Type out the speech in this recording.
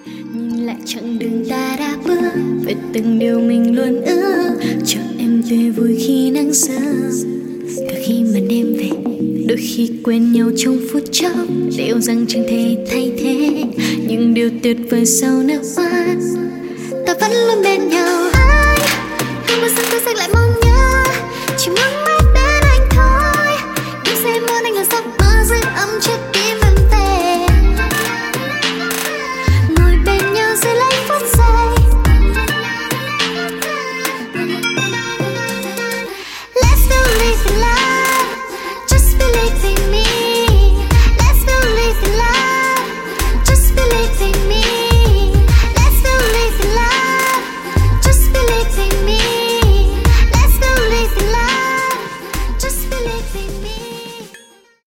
Nhìn lại chặng đường ta đã bước về từng điều mình luôn ước, cho em tươi vui khi nắng sớm, cả khi màn đêm về. Đôi khi quên nhau trong phút chốc, liệu rằng chẳng thể thay thế những điều tuyệt vời sau nước mắt. Ta vẫn luôn bên nhau, ai không bao giờ tôi dành lại mong nhớ, chỉ mong